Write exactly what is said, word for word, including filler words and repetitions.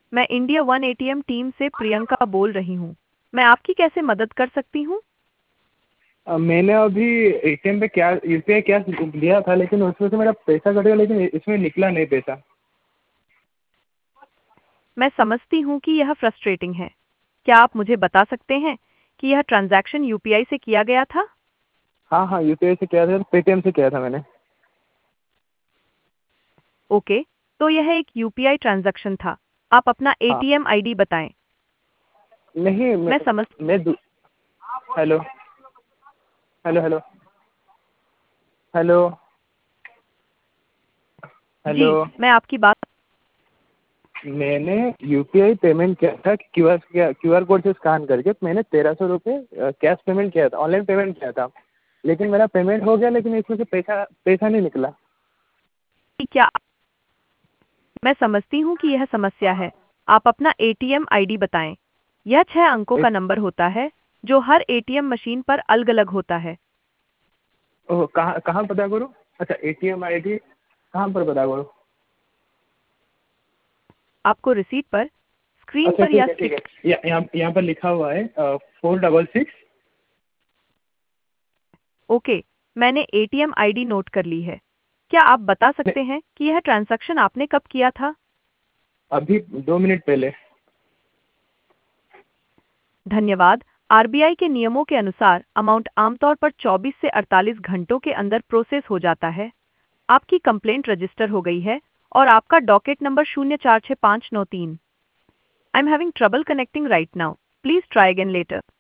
मैं India one ATM team से प्रियंका बोल रही हूँ। मैं आपकी कैसे मदद कर सकती हूँ? अ, मैंने अभी एटीएम पे क्या यूपीआई कैश लिया था, लेकिन उसमें से मेरा पैसा कट गया, लेकिन इसमें निकला नहीं पैसा। मैं समझती हूँ कि यह फ्रस्ट्रेटिंग है। क्या आप मुझे बता सकते हैं कि यह ट्रांजैक्शन यूपीआई से किया गया था? हाँ हाँ, यूपीआई से किया था, पेटीएम से किया था मैंने। ओके, तो यह एक यूपीआई ट्रांजैक्शन था। आप अपना हाँ। एटीएम आईडी बताएं। नहीं, मैं मैं समझ मैं दू- hello hello hello hello hello. जी, मैं आपकी बात मैंने यूपीआई पेमेंट किया था, क्यूआर क्यूआर कोड से स्कैन करके मैंने तेरह सौ रुपये कैश पेमेंट किया था, ऑनलाइन पेमेंट किया था। लेकिन मेरा पेमेंट हो गया, लेकिन इसमें से पैसा पैसा नहीं निकला। क्या मैं समझती हूँ कि यह समस्या है। आप अपना एटीएम आईडी बताएं। यह छह अंकों का एक नंबर होता है जो हर एटीएम मशीन पर अलग-अलग होता है। ओह, कहाँ कहाँ पता करूँ? अच्छा, एटीएम आईडी कहाँ पर पता करूँ? आपको रिसीट पर, स्क्रीन अच्छा पर या ठीक है ठीक है, स्क्रिप्ट। या- यहाँ यहाँ पर लिखा हुआ है फोर डबल सिक्स। ओके, मैंने एटीएम आईडी नोट कर ली है। क्या आप बता सकते हैं कि यह ट्रांजैक्शन आपने कब किया था? अभी दो मिनट पहले। धन्यवाद। आरबीआई के नियमों के अनुसार अमाउंट आमतौर पर चौबीस से अड़तालीस घंटों के अंदर प्रोसेस हो जाता है। आपकी कंप्लेंट रजिस्टर हो गई है और आपका डॉकेट नंबर शून्य चार छः पाँच नौ तीन। I am having trouble connecting right now. Please try again letter.